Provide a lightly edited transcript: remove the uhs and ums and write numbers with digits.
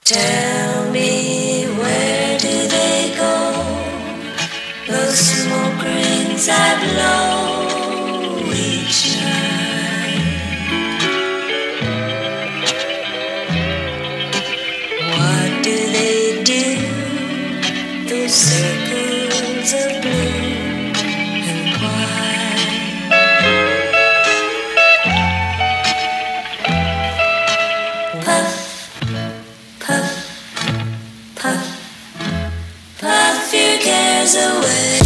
Tell me, where do they go? Those smoke rings I blow each night. What do they do? Those circles of blue and white. Puff, puff, puff, puff your cares away.